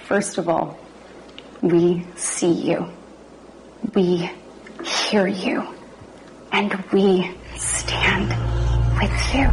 First of all, we see you, we hear you, and we stand with you.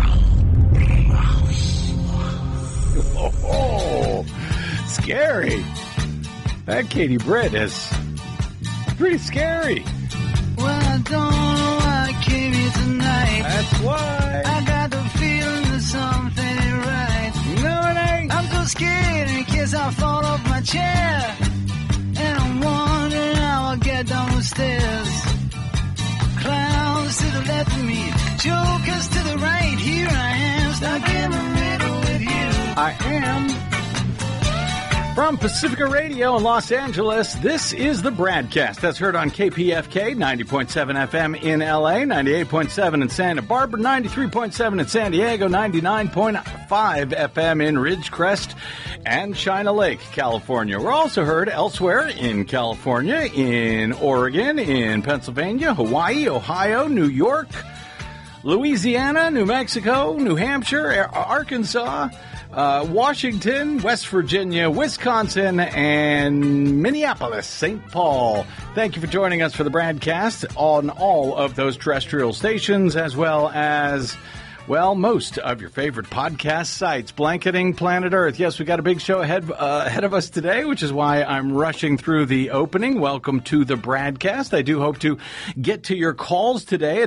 Oh, scary. That Katie Britt is pretty scary. Well, I don't know why I came here tonight. That's why. I got the feeling that something ain't right. No, it ain't. I'm so scared in case I fall off my chair. And I'm wondering how I'll get down the stairs. Clowns to the left of me, jokers to the right. Here I am, stuck in the middle with you. I am. From Pacifica Radio in Los Angeles, this is the Bradcast. That's heard on KPFK, 90.7 FM in LA, 98.7 in Santa Barbara, 93.7 in San Diego, 99.5 FM in Ridgecrest and China Lake, California. We're also heard elsewhere in California, in Oregon, in Pennsylvania, Hawaii, Ohio, New York, Louisiana, New Mexico, New Hampshire, Arkansas, Washington, West Virginia, Wisconsin, and Minneapolis, St. Paul. Thank you for joining us for the Bradcast on all of those terrestrial stations, as well as, well, most of your favorite podcast sites, blanketing planet Earth. Yes, we got a big show ahead of us today, which is why I'm rushing through the opening. Welcome to the Bradcast. I do hope to get to your calls today at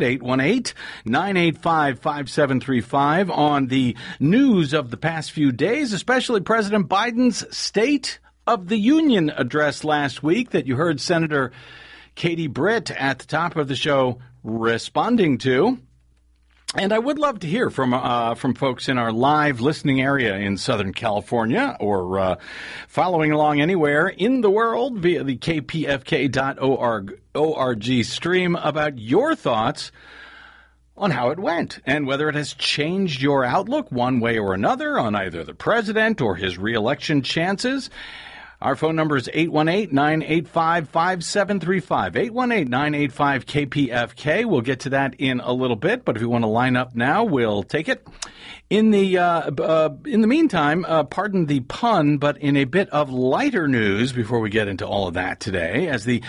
818-985-5735 on the news of the past few days, especially President Biden's State of the Union address last week that you heard Senator Katie Britt at the top of the show responding to. And I would love to hear from folks in our live listening area in Southern California or following along anywhere in the world via the kpfk.org stream about your thoughts on how it went and whether it has changed your outlook one way or another on either the president or his reelection chances. Our phone number is 818-985-5735, 818-985-KPFK. We'll get to that in a little bit, but if you want to line up now, we'll take it. In the meantime, pardon the pun, but in a bit of lighter news before we get into all of that today, as the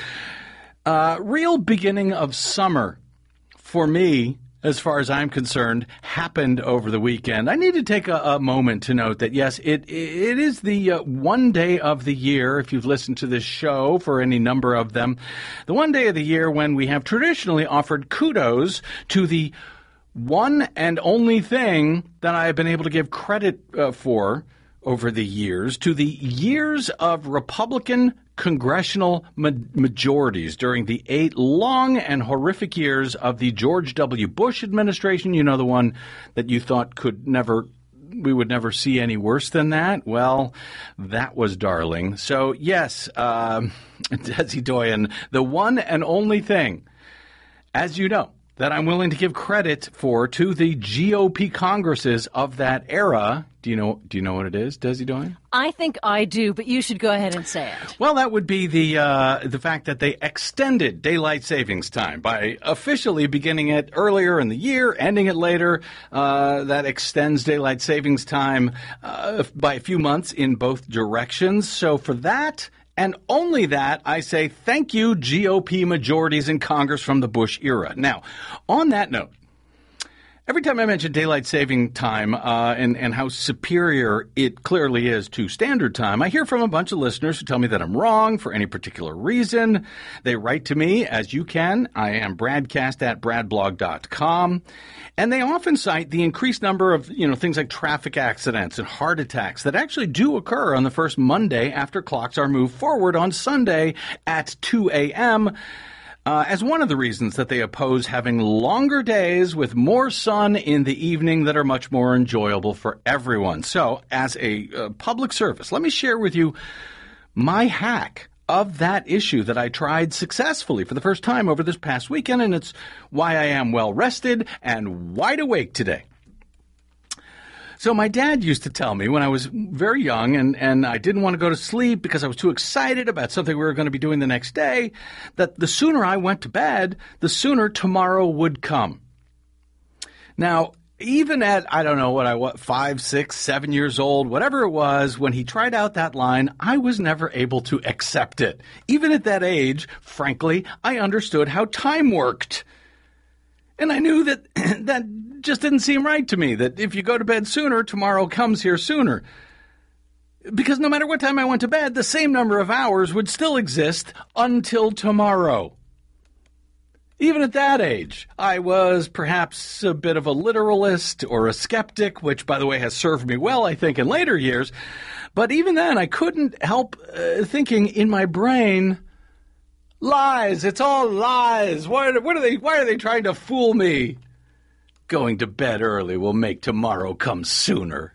real beginning of summer for me, as far as I'm concerned, happened over the weekend. I need to take a moment to note that, yes, it is the one day of the year, if you've listened to this show for any number of them, the one day of the year when we have traditionally offered kudos to the one and only thing that I have been able to give credit for over the years, to the years of Republican congressional majorities during the 8 long and horrific years of the George W. Bush administration. You know, the one that you thought we would never see any worse than that. Well, that was darling. So, yes, Desi Doyen, the one and only thing, as you know, that I'm willing to give credit for to the GOP Congresses of that era. Do you know what it is, Desi Doyen? I think I do, but you should go ahead and say it. Well, that would be the fact that they extended daylight savings time by officially beginning it earlier in the year, ending it later. That extends daylight savings time by a few months in both directions. So for that, and only that, I say thank you, GOP majorities in Congress from the Bush era. Now, on that note, every time I mention daylight saving time and how superior it clearly is to standard time, I hear from a bunch of listeners who tell me that I'm wrong for any particular reason. They write to me, as you can. I am bradcast@bradblog.com. And they often cite the increased number of, things like traffic accidents and heart attacks that actually do occur on the first Monday after clocks are moved forward on Sunday at 2 a.m., as one of the reasons that they oppose having longer days with more sun in the evening that are much more enjoyable for everyone. So, as a public service, let me share with you my hack of that issue that I tried successfully for the first time over this past weekend, and it's why I am well rested and wide awake today. So my dad used to tell me when I was very young and I didn't want to go to sleep because I was too excited about something we were going to be doing the next day, that the sooner I went to bed, the sooner tomorrow would come. Now, even at, I don't know what 5, 6, 7 years old, whatever it was, when he tried out that line, I was never able to accept it. Even at that age, frankly, I understood how time worked. And I knew that that just didn't seem right to me, that if you go to bed sooner, tomorrow comes here sooner. Because no matter what time I went to bed, the same number of hours would still exist until tomorrow. Even at that age, I was perhaps a bit of a literalist or a skeptic, which, by the way, has served me well, I think, in later years. But even then, I couldn't help thinking in my brain, lies, it's all lies. Why are they trying to fool me? Going to bed early will make tomorrow come sooner.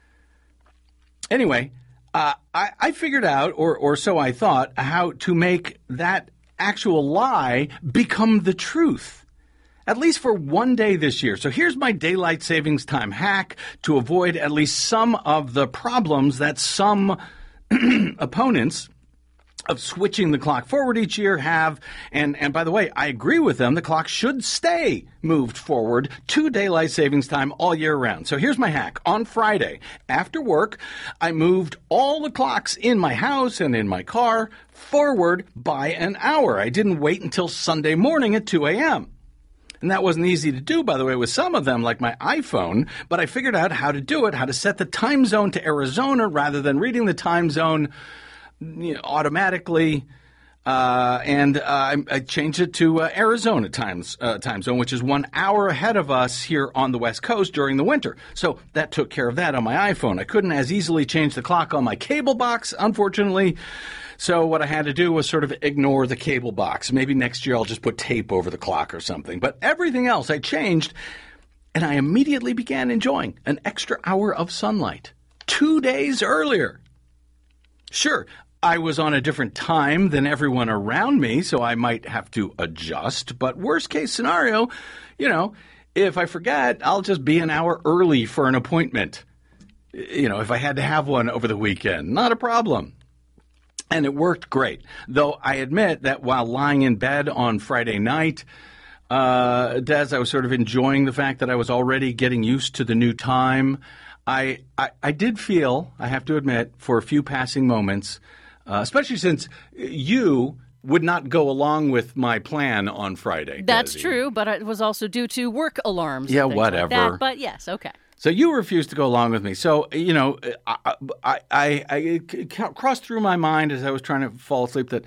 Anyway, I figured out, or so I thought, how to make that actual lie become the truth, at least for one day this year. So here's my daylight savings time hack to avoid at least some of the problems that some opponents of switching the clock forward each year have. And by the way, I agree with them. The clock should stay moved forward to daylight savings time all year round. So here's my hack. On Friday, after work, I moved all the clocks in my house and in my car forward by an hour. I didn't wait until Sunday morning at 2 a.m. And that wasn't easy to do, by the way, with some of them, like my iPhone, but I figured out how to do it, how to set the time zone to Arizona rather than reading the time zone automatically, and I changed it to Arizona time zone, which is 1 hour ahead of us here on the West Coast during the winter. So that took care of that on my iPhone. I couldn't as easily change the clock on my cable box, unfortunately. So what I had to do was sort of ignore the cable box. Maybe next year I'll just put tape over the clock or something. But everything else I changed, and I immediately began enjoying an extra hour of sunlight 2 days earlier. Sure, I was on a different time than everyone around me, so I might have to adjust. But worst case scenario, if I forget, I'll just be an hour early for an appointment. If I had to have one over the weekend, not a problem. And it worked great. Though I admit that while lying in bed on Friday night, Des, I was sort of enjoying the fact that I was already getting used to the new time. I did feel, I have to admit, for a few passing moments, especially since you would not go along with my plan on Friday. That's Desi. true, but it was also due to work alarms. Yeah, and things whatever. Like that, but yes, okay. So you refused to go along with me. So, I crossed through my mind as I was trying to fall asleep that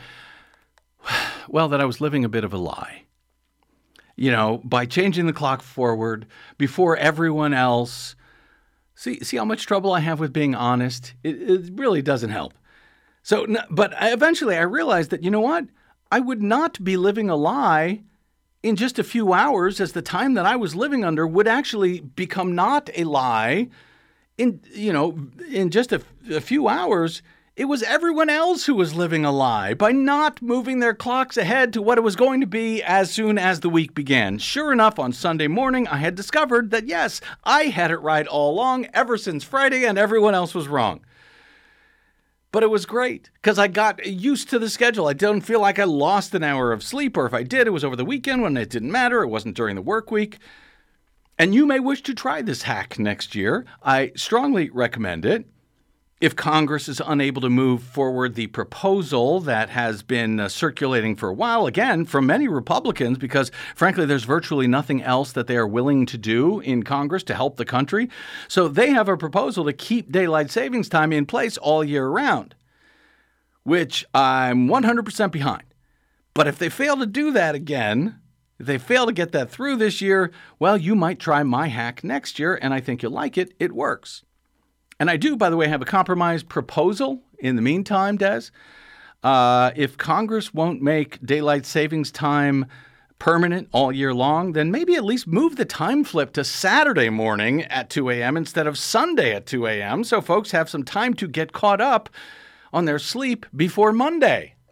I was living a bit of a lie. By changing the clock forward before everyone else. See how much trouble I have with being honest? It really doesn't help. So, but eventually I realized that, you know what? I would not be living a lie in just a few hours, as the time that I was living under would actually become not a lie. In just a few hours, it was everyone else who was living a lie by not moving their clocks ahead to what it was going to be as soon as the week began. Sure enough, on Sunday morning, I had discovered that, yes, I had it right all along ever since Friday, and everyone else was wrong. But it was great because I got used to the schedule. I don't feel like I lost an hour of sleep, or if I did, it was over the weekend when it didn't matter. It wasn't during the work week. And you may wish to try this hack next year. I strongly recommend it. If Congress is unable to move forward the proposal that has been circulating for a while, again, from many Republicans, because, frankly, there's virtually nothing else that they are willing to do in Congress to help the country. So they have a proposal to keep daylight savings time in place all year round, which I'm 100% behind. But if they fail to do that again, if they fail to get that through this year, well, you might try my hack next year, and I think you'll like it. It works. And I do, by the way, have a compromise proposal in the meantime, Des. If Congress won't make daylight savings time permanent all year long, then maybe at least move the time flip to Saturday morning at 2 a.m. instead of Sunday at 2 a.m. so folks have some time to get caught up on their sleep before Monday.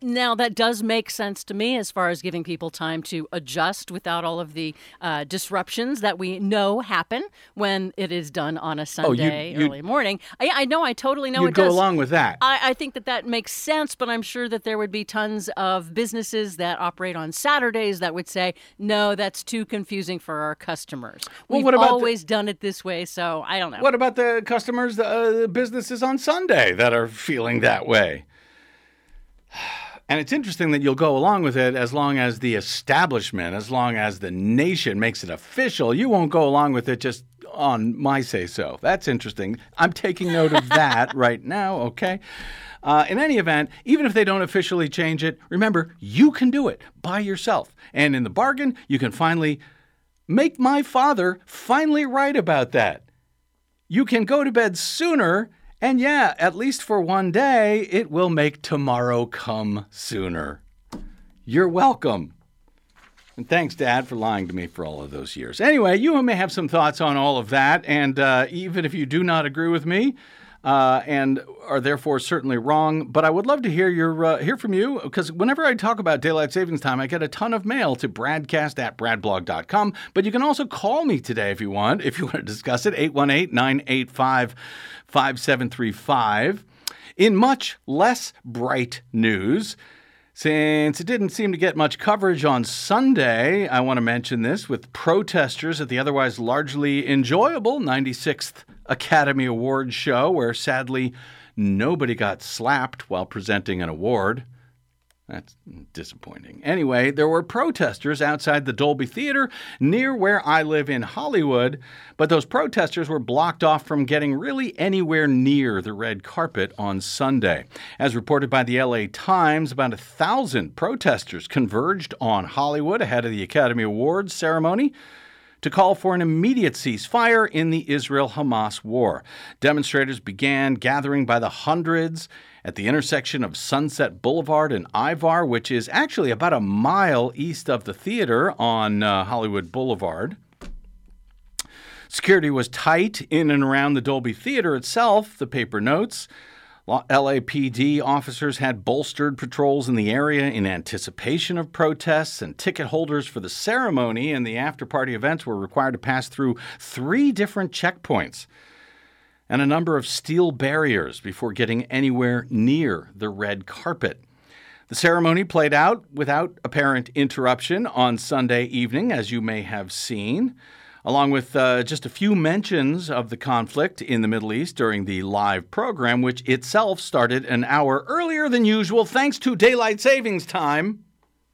Now, that does make sense to me as far as giving people time to adjust without all of the disruptions that we know happen when it is done on a Sunday early morning. I know, I totally know it does. You'd go along with that. I think that makes sense, but I'm sure that there would be tons of businesses that operate on Saturdays that would say, no, that's too confusing for our customers. We've always done it this way, so I don't know. What about the customers, the businesses on Sunday that are feeling that way? And it's interesting that you'll go along with it as long as the establishment, as long as the nation makes it official. You won't go along with it just on my say-so. That's interesting. I'm taking note of that right now, okay? In any event, even if they don't officially change it, remember, you can do it by yourself. And in the bargain, you can finally make my father finally right about that. You can go to bed sooner. And yeah, at least for one day, it will make tomorrow come sooner. You're welcome. And thanks, Dad, for lying to me for all of those years. Anyway, you may have some thoughts on all of that. And even if you do not agree with me and are therefore certainly wrong, but I would love to hear from you, because whenever I talk about daylight savings time, I get a ton of mail to bradcast@bradblog.com. But you can also call me today if you want to discuss it, 818-985-5735. In much less bright news, since it didn't seem to get much coverage on Sunday, I want to mention this with protesters at the otherwise largely enjoyable 96th Academy Awards show, where sadly nobody got slapped while presenting an award. That's disappointing. Anyway, there were protesters outside the Dolby Theater near where I live in Hollywood, but those protesters were blocked off from getting really anywhere near the red carpet on Sunday. As reported by the LA Times, about 1,000 protesters converged on Hollywood ahead of the Academy Awards ceremony to call for an immediate ceasefire in the Israel-Hamas war. Demonstrators began gathering by the hundreds at the intersection of Sunset Boulevard and Ivar, which is actually about a mile east of the theater on Hollywood Boulevard. Security was tight in and around the Dolby Theater itself, the paper notes. LAPD officers had bolstered patrols in the area in anticipation of protests, and ticket holders for the ceremony and the after-party events were required to pass through 3 different checkpoints and a number of steel barriers before getting anywhere near the red carpet. The ceremony played out without apparent interruption on Sunday evening, as you may have seen, along with just a few mentions of the conflict in the Middle East during the live program, which itself started an hour earlier than usual thanks to daylight savings time.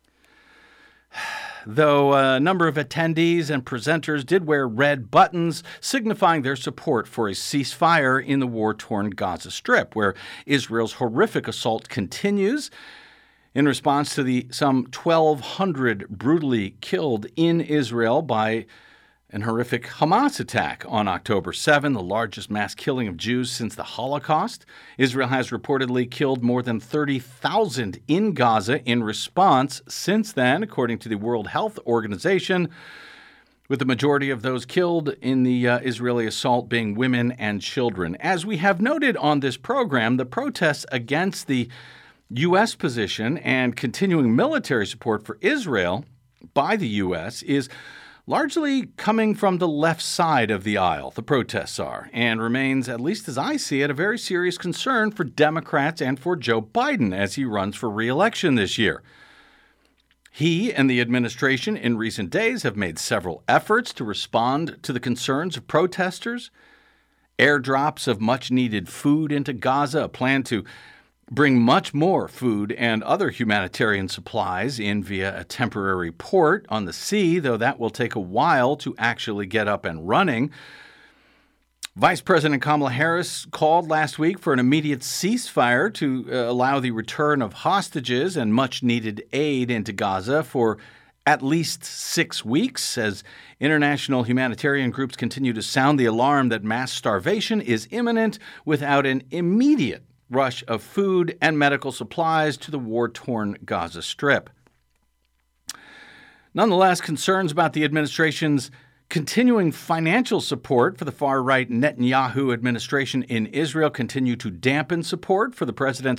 Though a number of attendees and presenters did wear red buttons, signifying their support for a ceasefire in the war-torn Gaza Strip, where Israel's horrific assault continues in response to the some 1,200 brutally killed in Israel by an horrific Hamas attack on October 7, the largest mass killing of Jews since the Holocaust. Israel has reportedly killed more than 30,000 in Gaza in response since then, according to the World Health Organization, with the majority of those killed in the Israeli assault being women and children. As we have noted on this program, the protests against the U.S. position and continuing military support for Israel by the U.S. is largely coming from the left side of the aisle, the protests are, and remains, at least as I see it, a very serious concern for Democrats and for Joe Biden as he runs for re-election this year. He and the administration in recent days have made several efforts to respond to the concerns of protesters. Airdrops of much-needed food into Gaza, a plan to bring much more food and other humanitarian supplies in via a temporary port on the sea, though that will take a while to actually get up and running. Vice President Kamala Harris called last week for an immediate ceasefire to allow the return of hostages and much-needed aid into Gaza for at least 6 weeks, as international humanitarian groups continue to sound the alarm that mass starvation is imminent without an immediate rush of food and medical supplies to the war-torn Gaza Strip. Nonetheless, concerns about the administration's continuing financial support for the far-right Netanyahu administration in Israel continue to dampen support for the president's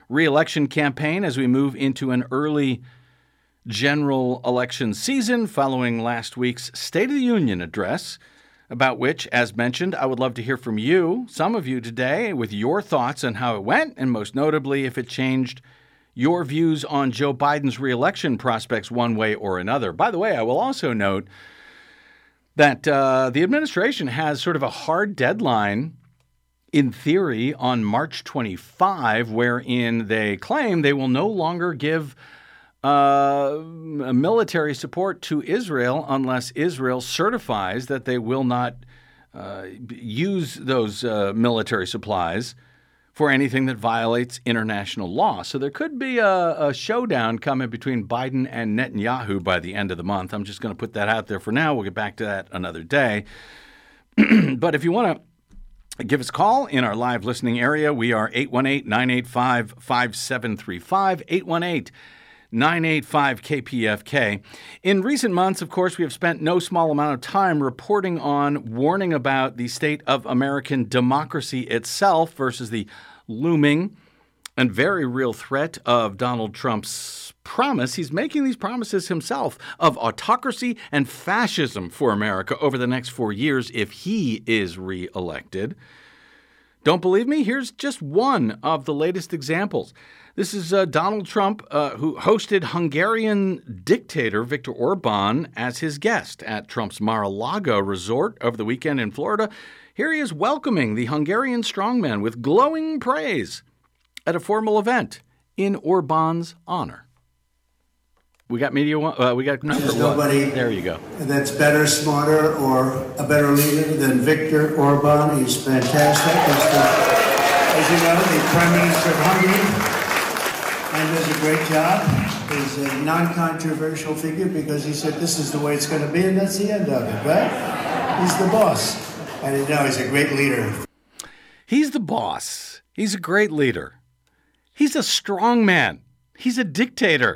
re-election campaign as we move into an early general election season following last week's State of the Union address, about which, as mentioned, I would love to hear from you, some of you today, with your thoughts on how it went, and most notably, if it changed your views on Joe Biden's re-election prospects one way or another. By the way, I will also note that the administration has sort of a hard deadline, in theory, on March 25, wherein they claim they will no longer give military support to Israel unless Israel certifies that they will not use those military supplies for anything that violates international law. So there could be a showdown coming between Biden and Netanyahu by the end of the month. I'm just going to put that out there for now. We'll get back to that another day. But if you want to give us a call in our live listening area, we are 818-985-5735, 818-985-KPFK. In recent months, of course, we have spent no small amount of time reporting on, warning about the state of American democracy itself versus the looming and very real threat of Donald Trump's promise. He's making these promises himself of autocracy and fascism for America over the next 4 years if he is reelected. Don't believe me? Here's just one of the latest examples. This is Donald Trump, who hosted Hungarian dictator Viktor Orban as his guest at Trump's Mar-a-Lago resort over the weekend in Florida. Here he is welcoming the Hungarian strongman with glowing praise at a formal event in Orban's honor. We got media one. We got number one. Nobody there you go. That's better, smarter, or a better leader than Viktor Orban. He's fantastic. As you know, the Prime Minister of Hungary. And does a great job. He's a non-controversial figure because he said this is the way it's going to be, and that's the end of it, right? He's the boss. And you know, he's a great leader. He's the boss. He's a great leader. He's a strong man. He's a dictator.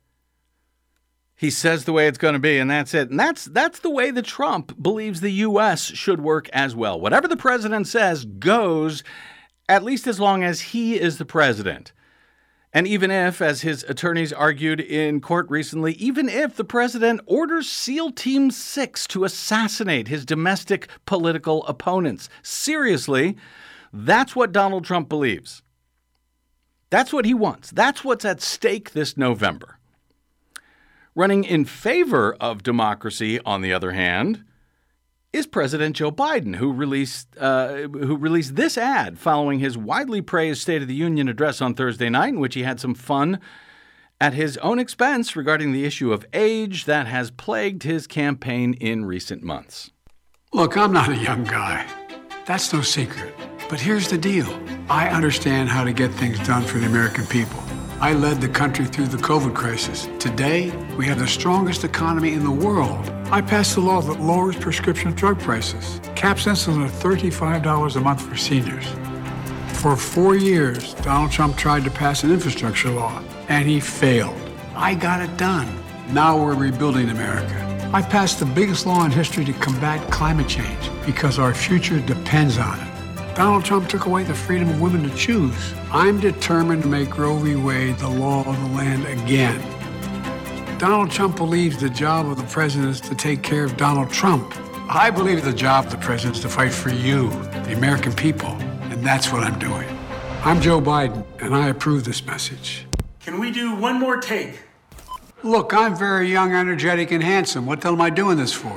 He says the way it's going to be, and that's it. And that's the way that Trump believes the U.S. should work as well. Whatever the president says goes, at least as long as he is the president. And even if, as his attorneys argued in court recently, even if the president orders SEAL Team 6 to assassinate his domestic political opponents, seriously, that's what Donald Trump believes. That's what he wants. That's what's at stake this November. Running in favor of democracy, on the other hand, is President Joe Biden, who released this ad following his widely praised State of the Union address on Thursday night, in which he had some fun at his own expense regarding the issue of age that has plagued his campaign in recent months. Look, I'm not a young guy. That's no secret. But here's the deal. I understand how to get things done for the American people. I led the country through the COVID crisis. Today, we have the strongest economy in the world. I passed a law that lowers prescription drug prices, caps insulin at $35 a month for seniors. For 4 years, Donald Trump tried to pass an infrastructure law, and he failed. I got it done. Now we're rebuilding America. I passed the biggest law in history to combat climate change because our future depends on it. Donald Trump took away the freedom of women to choose. I'm determined to make Roe v. Wade the law of the land again. Donald Trump believes the job of the president is to take care of Donald Trump. I believe the job of the president is to fight for you, the American people, and that's what I'm doing. I'm Joe Biden, and I approve this message. Can we do one more take? Look, I'm very young, energetic, and handsome. What the hell am I doing this for?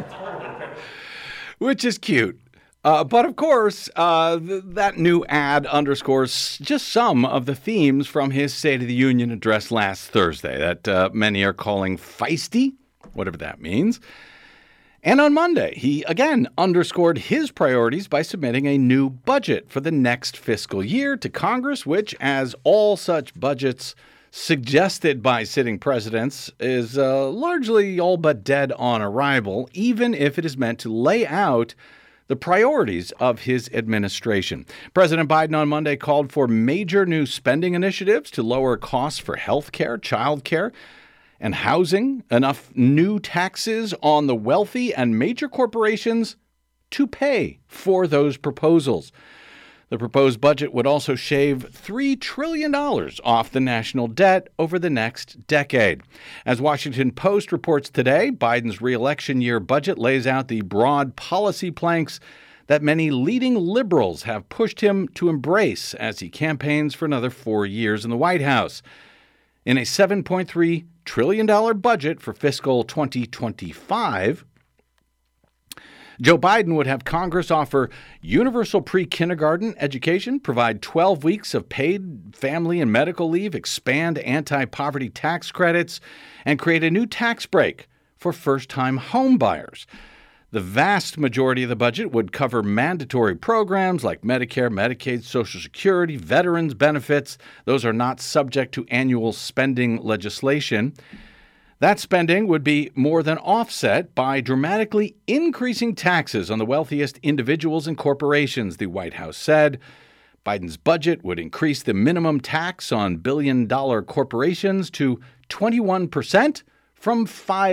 Which is cute. But of course, that new ad underscores just some of the themes from his State of the Union address last Thursday that many are calling feisty, whatever that means. And on Monday, he again underscored his priorities by submitting a new budget for the next fiscal year to Congress, which, as all such budgets suggested by sitting presidents, is largely all but dead on arrival, even if it is meant to lay out the priorities of his administration. President Biden on Monday called for major new spending initiatives to lower costs for health care, child care, and housing, enough new taxes on the wealthy and major corporations to pay for those proposals. The proposed budget would also shave $3 trillion off the national debt over the next decade. As Washington Post reports today, Biden's re-election year budget lays out the broad policy planks that many leading liberals have pushed him to embrace as he campaigns for another 4 years in the White House. In a $7.3 trillion budget for fiscal 2025, Joe Biden would have Congress offer universal pre-kindergarten education, provide 12 weeks of paid family and medical leave, expand anti-poverty tax credits, and create a new tax break for first-time home buyers. The vast majority of the budget would cover mandatory programs like Medicare, Medicaid, Social Security, veterans benefits. Those are not subject to annual spending legislation. That spending would be more than offset by dramatically increasing taxes on the wealthiest individuals and corporations, the White House said. Biden's budget would increase the minimum tax on billion-dollar corporations to 21% from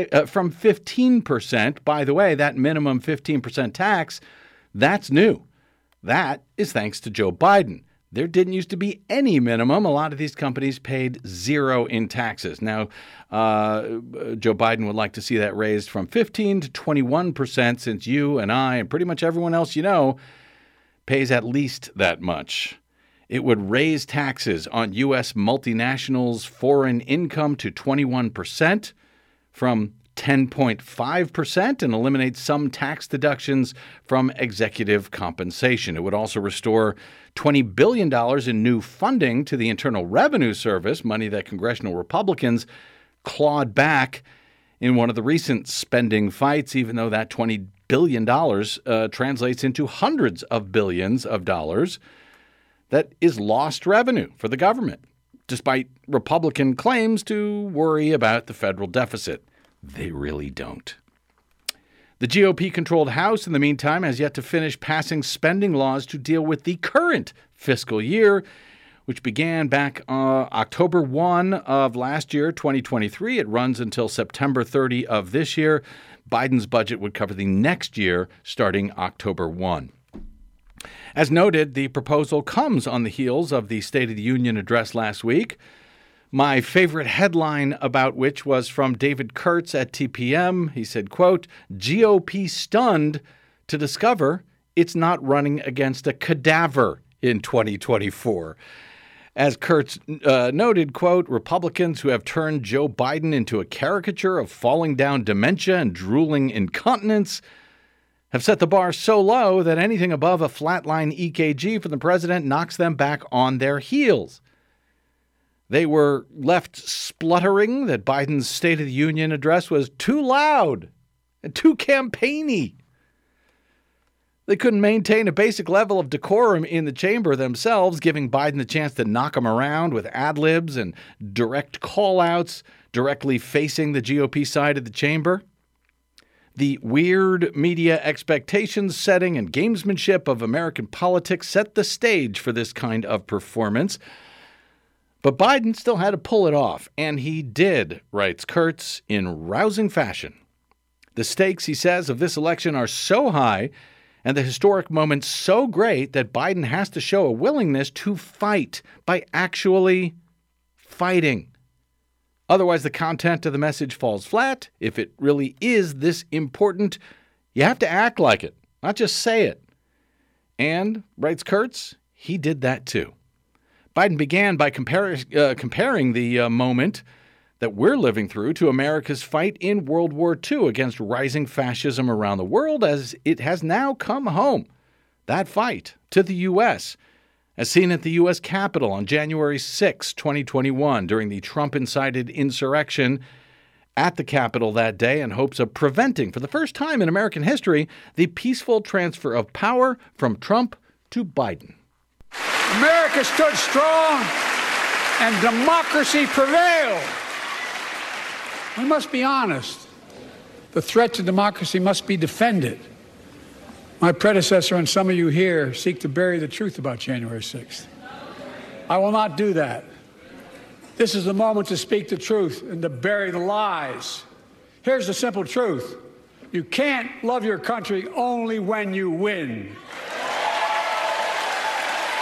15%. By the way, that minimum 15% tax, that's new. That is thanks to Joe Biden. There didn't used to be any minimum. A lot of these companies paid zero in taxes. Now, Joe Biden would like to see that raised from 15 to 21%, since you and I and pretty much everyone else you know pays at least that much. It would raise taxes on U.S. multinationals' foreign income to 21% from 10.5% and eliminate some tax deductions from executive compensation. It would also restore $20 billion in new funding to the Internal Revenue Service, money that congressional Republicans clawed back in one of the recent spending fights, even though that $20 billion translates into hundreds of billions of dollars that is lost revenue for the government, despite Republican claims to worry about the federal deficit. They really don't. The GOP-controlled House, in the meantime, has yet to finish passing spending laws to deal with the current fiscal year, which began back October 1 of last year, 2023. It runs until September 30 of this year. Biden's budget would cover the next year, starting October 1. As noted, the proposal comes on the heels of the State of the Union address last week, my favorite headline about which was from David Kurtz at TPM. He said, quote, "GOP stunned to discover it's not running against a cadaver in 2024. As Kurtz noted, quote, "Republicans who have turned Joe Biden into a caricature of falling down dementia and drooling incontinence have set the bar so low that anything above a flatline EKG from the president knocks them back on their heels. They were left spluttering that Biden's State of the Union address was too loud and too campaigny. They couldn't maintain a basic level of decorum in the chamber themselves, giving Biden the chance to knock him around with ad-libs and direct call-outs directly facing the GOP side of the chamber. The weird media expectations setting and gamesmanship of American politics set the stage for this kind of performance. But Biden still had to pull it off, and he did, writes Kurtz, in rousing fashion. The stakes, he says, of this election are so high and the historic moment so great that Biden has to show a willingness to fight by actually fighting. Otherwise, the content of the message falls flat. If it really is this important, you have to act like it, not just say it. And, writes Kurtz, he did that too. Biden began by comparing the moment that we're living through to America's fight in World War II against rising fascism around the world, as it has now come home. That fight to the U.S., as seen at the U.S. Capitol on January 6, 2021, during the Trump-incited insurrection at the Capitol that day in hopes of preventing, for the first time in American history, the peaceful transfer of power from Trump to Biden. America stood strong and democracy prevailed. We must be honest. The threat to democracy must be defended. My predecessor and some of you here seek to bury the truth about January 6th. I will not do that. This is the moment to speak the truth and to bury the lies. Here's the simple truth. You can't love your country only when you win.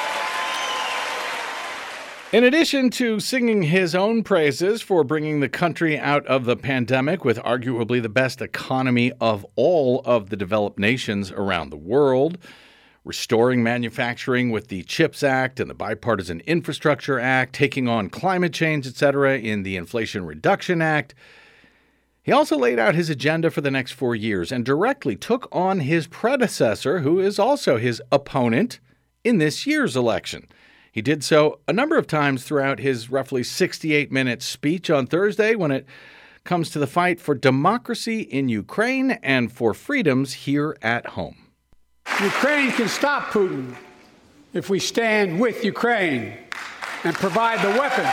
In addition to singing his own praises for bringing the country out of the pandemic with arguably the best economy of all of the developed nations around the world, restoring manufacturing with the CHIPS Act and the Bipartisan Infrastructure Act, taking on climate change, etc., in the Inflation Reduction Act, he also laid out his agenda for the next 4 years and directly took on his predecessor, who is also his opponent in this year's election. He did so a number of times throughout his roughly 68-minute speech on Thursday when it comes to the fight for democracy in Ukraine and for freedoms here at home. Ukraine can stop Putin if we stand with Ukraine and provide the weapons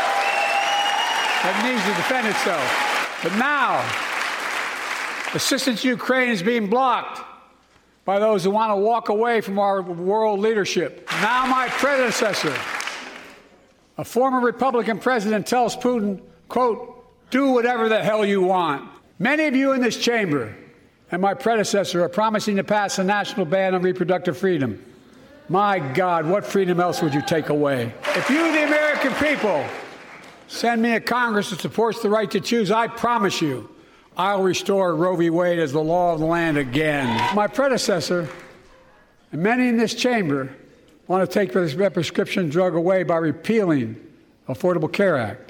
that needs to defend itself. But now, assistance to Ukraine is being blocked by those who want to walk away from our world leadership. Now my predecessor, a former Republican president, tells Putin, quote, do whatever the hell you want. Many of you in this chamber and my predecessor are promising to pass a national ban on reproductive freedom. My God, what freedom else would you take away? If you, the American people, send me a Congress that supports the right to choose, I promise you, I'll restore Roe v. Wade as the law of the land again. My predecessor, and many in this chamber, want to take this prescription drug away by repealing the Affordable Care Act.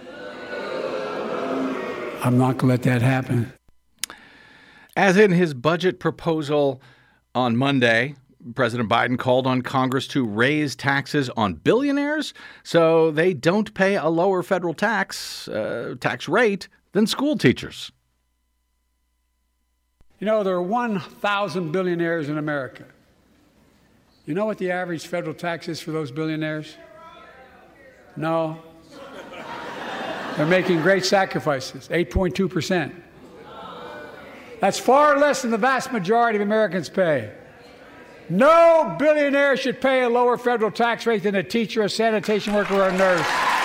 I'm not going to let that happen. As in his budget proposal on Monday, President Biden called on Congress to raise taxes on billionaires so they don't pay a lower federal tax rate than school teachers. You know, there are 1,000 billionaires in America. You know what the average federal tax is for those billionaires? No. They're making great sacrifices, 8.2%. That's far less than the vast majority of Americans pay. No billionaire should pay a lower federal tax rate than a teacher, a sanitation worker, or a nurse.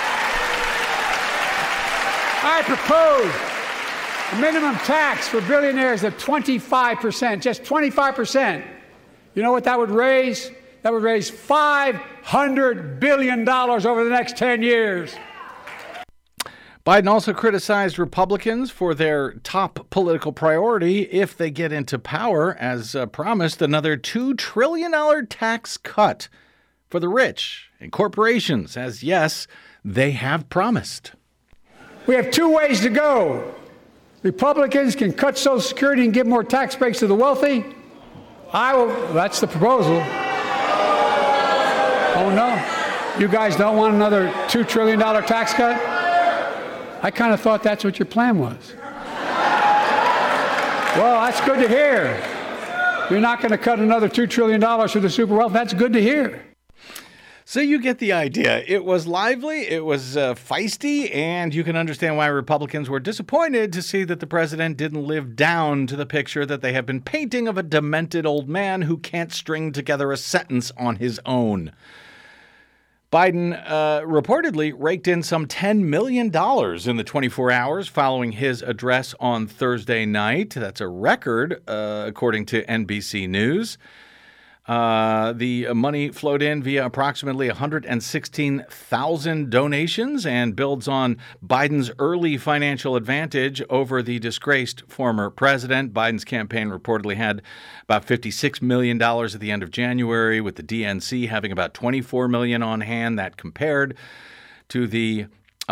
I propose a minimum tax for billionaires of 25%, just 25%. You know what that would raise? That would raise $500 billion over the next 10 years. Biden also criticized Republicans for their top political priority if they get into power, as promised, another $2 trillion tax cut for the rich and corporations, as yes, they have promised. We have two ways to go. Republicans can cut Social Security and give more tax breaks to the wealthy. That's the proposal. Oh, no. You guys don't want another $2 trillion tax cut? I kind of thought that's what your plan was. Well, that's good to hear. You're not going to cut another $2 trillion for the super wealthy. That's good to hear. So you get the idea. It was lively, it was feisty, and you can understand why Republicans were disappointed to see that the president didn't live down to the picture that they have been painting of a demented old man who can't string together a sentence on his own. Biden reportedly raked in some $10 million in the 24 hours following his address on Thursday night. That's a record, according to NBC News. The money flowed in via approximately 116,000 donations and builds on Biden's early financial advantage over the disgraced former president. Biden's campaign reportedly had about $56 million at the end of January, with the DNC having about $24 million on hand. That compared to the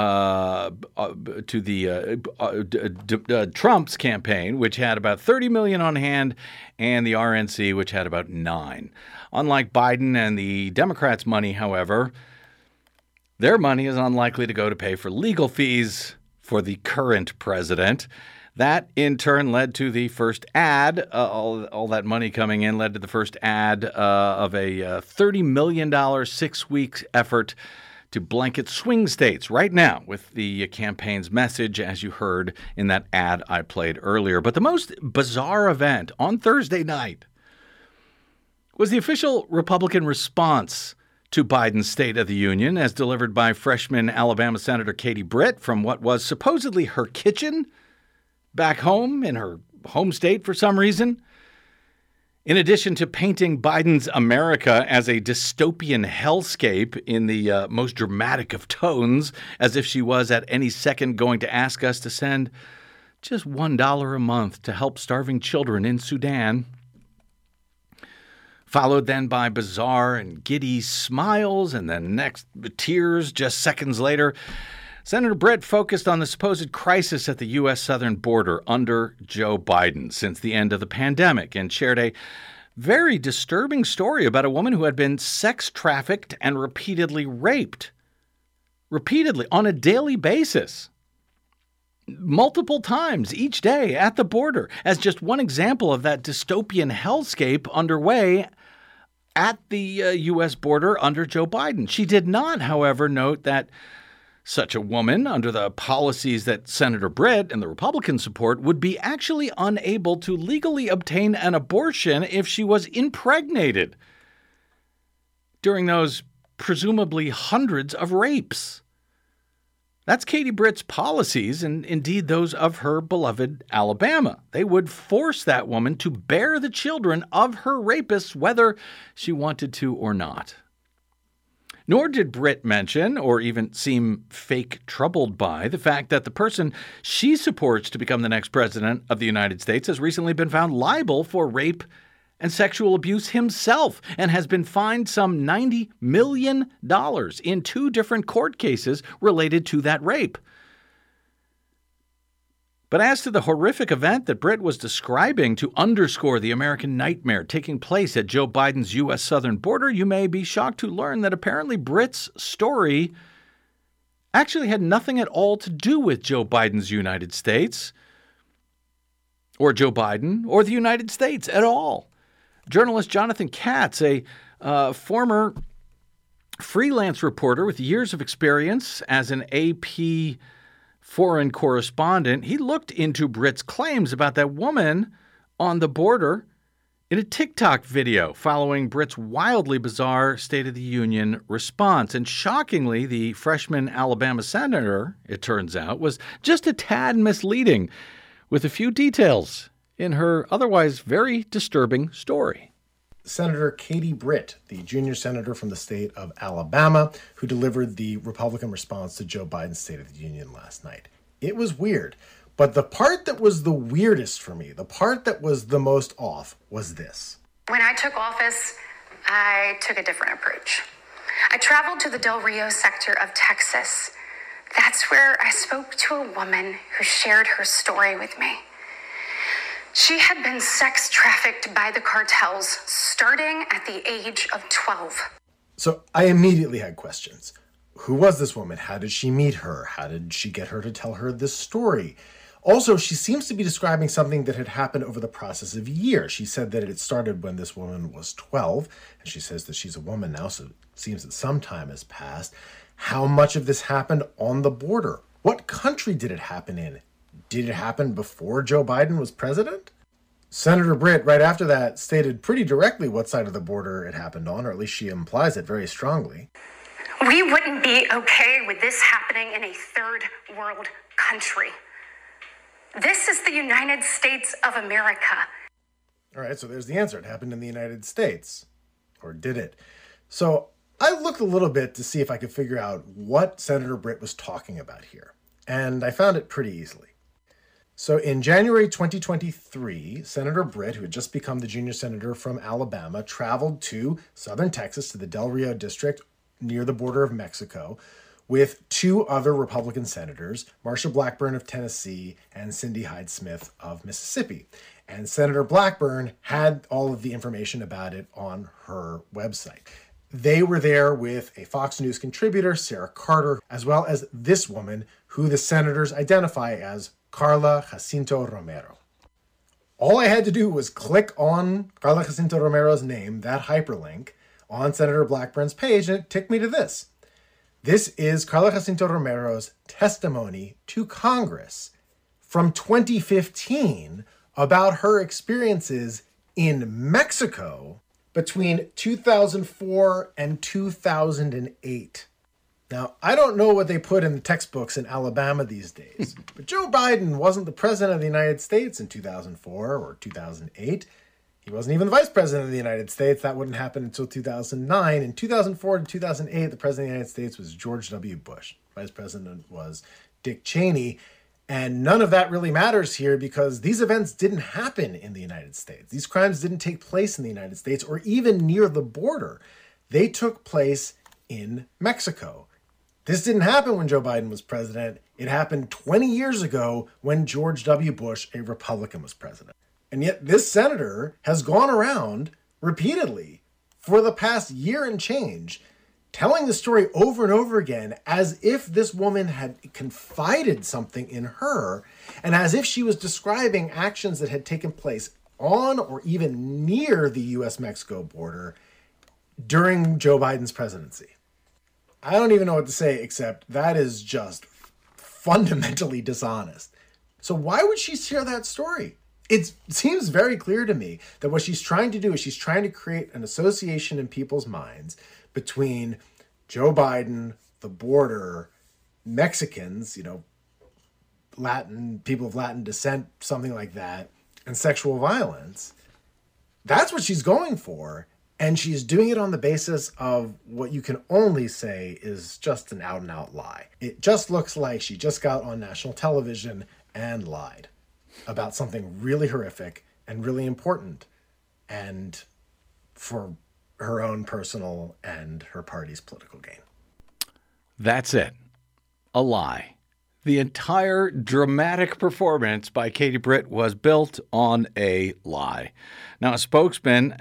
Trump's campaign, which had about $30 million on hand, and the RNC, which had about $9 million. Unlike Biden and the Democrats' money, however, their money is unlikely to go to pay for legal fees for the current president. That, in turn, led to the first ad. All that money coming in led to the first ad of a $30 million 6-week effort to blanket swing states right now with the campaign's message, as you heard in that ad I played earlier. But the most bizarre event on Thursday night was the official Republican response to Biden's State of the Union, as delivered by freshman Alabama Senator Katie Britt from what was supposedly her kitchen back home in her home state for some reason. In addition to painting Biden's America as a dystopian hellscape in the most dramatic of tones, as if she was at any second going to ask us to send just $1 a month to help starving children in Sudan, followed then by bizarre and giddy smiles and then next tears just seconds later, Senator Britt focused on the supposed crisis at the U.S. southern border under Joe Biden since the end of the pandemic and shared a very disturbing story about a woman who had been sex trafficked and repeatedly raped. Repeatedly, on a daily basis. Multiple times each day at the border, as just one example of that dystopian hellscape underway at the U.S. border under Joe Biden. She did not, however, note that such a woman, under the policies that Senator Britt and the Republicans support, would be actually unable to legally obtain an abortion if she was impregnated during those presumably hundreds of rapes. That's Katie Britt's policies, and indeed those of her beloved Alabama. They would force that woman to bear the children of her rapists, whether she wanted to or not. Nor did Britt mention, or even seem fake troubled by, the fact that the person she supports to become the next president of the United States has recently been found liable for rape and sexual abuse himself and has been fined some $90 million in 2 different court cases related to that rape. But as to the horrific event that Britt was describing to underscore the American nightmare taking place at Joe Biden's U.S. southern border, you may be shocked to learn that apparently Britt's story actually had nothing at all to do with Joe Biden's United States, or Joe Biden, or the United States at all. Journalist Jonathan Katz, a former freelance reporter with years of experience as an AP foreign correspondent, he looked into Britt's claims about that woman on the border in a TikTok video following Britt's wildly bizarre State of the Union response. And shockingly, the freshman Alabama senator, it turns out, was just a tad misleading with a few details in her otherwise very disturbing story. Senator Katie Britt, the junior senator from the state of Alabama, who delivered the Republican response to Joe Biden's State of the Union last night. It was weird, but the part that was the weirdest for me, the part that was the most off, was this. When I took office, I took a different approach. I traveled to the Del Rio sector of Texas. That's where I spoke to a woman who shared her story with me. She had been sex trafficked by the cartels starting at the age of 12. So I immediately had questions. Who was this woman? How did she meet her? How did she get her to tell her this story? Also, she seems to be describing something that had happened over the process of years. She said that it started when this woman was 12, and she says that she's a woman now, so it seems that some time has passed. How much of this happened on the border? What country did it happen in? Did it happen before Joe Biden was president? Senator Britt, right after that, stated pretty directly what side of the border it happened on, or at least she implies it very strongly. We wouldn't be okay with this happening in a third world country. This is the United States of America. All right, so there's the answer. It happened in the United States. Or did it? So I looked a little bit to see if I could figure out what Senator Britt was talking about here. And I found it pretty easily. So in January 2023, Senator Britt, who had just become the junior senator from Alabama, traveled to southern Texas, to the Del Rio district near the border of Mexico, with 2 other Republican senators, Marsha Blackburn of Tennessee and Cindy Hyde-Smith of Mississippi. And Senator Blackburn had all of the information about it on her website. They were there with a Fox News contributor, Sarah Carter, as well as this woman, who the senators identify as Carla Jacinto Romero. All I had to do was click on Carla Jacinto Romero's name, that hyperlink, on Senator Blackburn's page, and it took me to this. This is Carla Jacinto Romero's testimony to Congress from 2015 about her experiences in Mexico between 2004 and 2008. Now, I don't know what they put in the textbooks in Alabama these days, but Joe Biden wasn't the president of the United States in 2004 or 2008. He wasn't even the vice president of the United States. That wouldn't happen until 2009. In 2004 to 2008, the president of the United States was George W. Bush. Vice president was Dick Cheney. And none of that really matters here because these events didn't happen in the United States. These crimes didn't take place in the United States or even near the border. They took place in Mexico. This didn't happen when Joe Biden was president. It happened 20 years ago when George W. Bush, a Republican, was president. And yet this senator has gone around repeatedly for the past year and change, telling the story over and over again as if this woman had confided something in her and as if she was describing actions that had taken place on or even near the U.S.-Mexico border during Joe Biden's presidency. I don't even know what to say except that is just fundamentally dishonest. So why would she share that story? It seems very clear to me that what she's trying to do is she's trying to create an association in people's minds between Joe Biden, the border, Mexicans, Latin, people of Latin descent, something like that, and sexual violence. That's what she's going for. And she's doing it on the basis of what you can only say is just an out-and-out lie. It just looks like she just got on national television and lied about something really horrific and really important and for her own personal and her party's political gain. That's it. A lie. The entire dramatic performance by Katie Britt was built on a lie. Now, a spokesman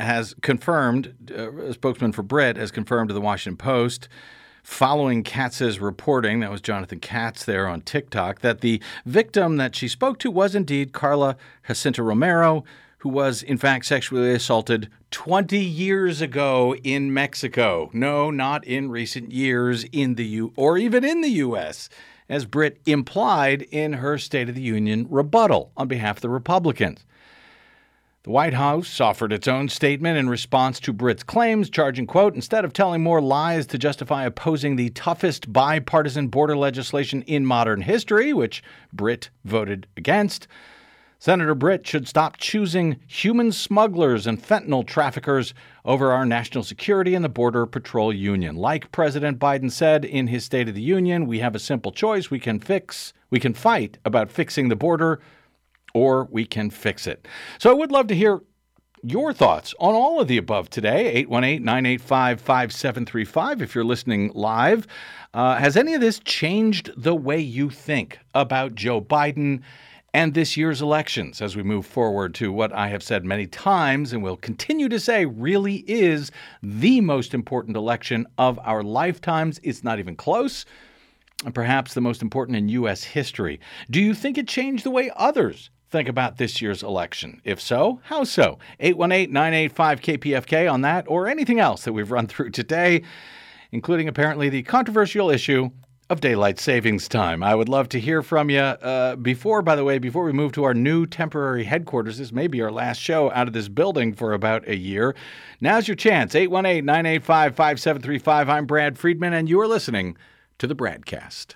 for Britt has confirmed to the Washington Post, following Katz's reporting, that was Jonathan Katz there on TikTok, that the victim that she spoke to was indeed Carla Jacinta Romero, who was, in fact, sexually assaulted 20 years ago in Mexico. No, not in recent years in the or even in the U.S., as Britt implied in her State of the Union rebuttal on behalf of the Republicans. The White House offered its own statement in response to Britt's claims, charging, quote, instead of telling more lies to justify opposing the toughest bipartisan border legislation in modern history, which Britt voted against, Senator Britt should stop choosing human smugglers and fentanyl traffickers over our national security and the Border Patrol Union. Like President Biden said in his State of the Union, we have a simple choice. We can fight about fixing the border, or we can fix it. So I would love to hear your thoughts on all of the above today. 818-985-5735 if you're listening live. Has any of this changed the way you think about Joe Biden and this year's elections as we move forward to what I have said many times and will continue to say really is the most important election of our lifetimes? It's not even close. And perhaps the most important in U.S. history. Do you think it changed the way others think about this year's election? If so, how so? 818-985-KPFK on that or anything else that we've run through today, including apparently the controversial issue of daylight savings time. I would love to hear from you. Before we move to our new temporary headquarters, this may be our last show out of this building for about a year. Now's your chance. 818-985-5735. I'm Brad Friedman, and you are listening to the Bradcast.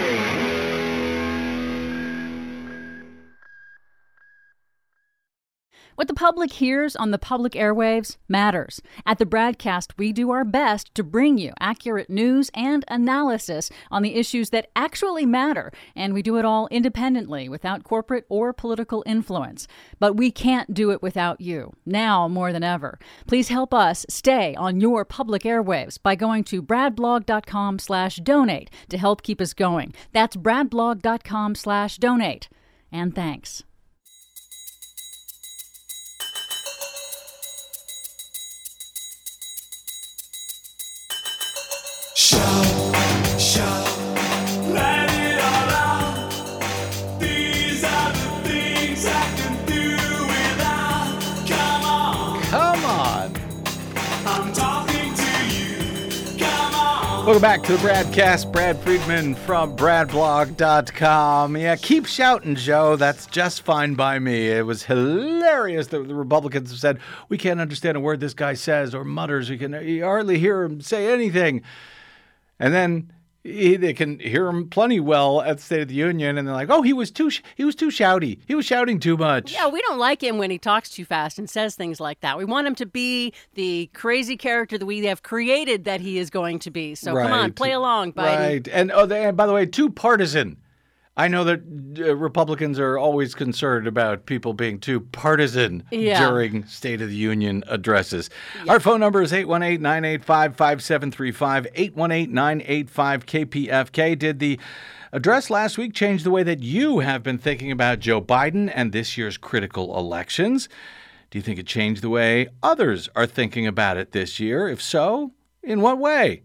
What the public hears on the public airwaves matters. At the Bradcast, we do our best to bring you accurate news and analysis on the issues that actually matter, and we do it all independently, without corporate or political influence. But we can't do it without you, now more than ever. Please help us stay on your public airwaves by going to bradblog.com/donate to help keep us going. That's bradblog.com/donate. And thanks. Shout, let it all out. These are the things I can do without. Come on. I'm talking to you. Come on. Welcome back to the Bradcast. Brad Friedman from bradblog.com. Yeah, keep shouting, Joe. That's just fine by me. It was hilarious that the Republicans have said, we can't understand a word this guy says or mutters. You hardly hear him say anything. And then They can hear him plenty well at the State of the Union, and they're like, "Oh, he was too shouty. He was shouting too much." Yeah, we don't like him when he talks too fast and says things like that. We want him to be the crazy character that we have created that he is going to be. So come on, play along, Biden. Right, and by the way, too partisan. I know that Republicans are always concerned about people being too partisan during State of the Union addresses. Yeah. Our phone number is 818-985-5735, 818-985-KPFK. Did the address last week change the way that you have been thinking about Joe Biden and this year's critical elections? Do you think it changed the way others are thinking about it this year? If so, in what way?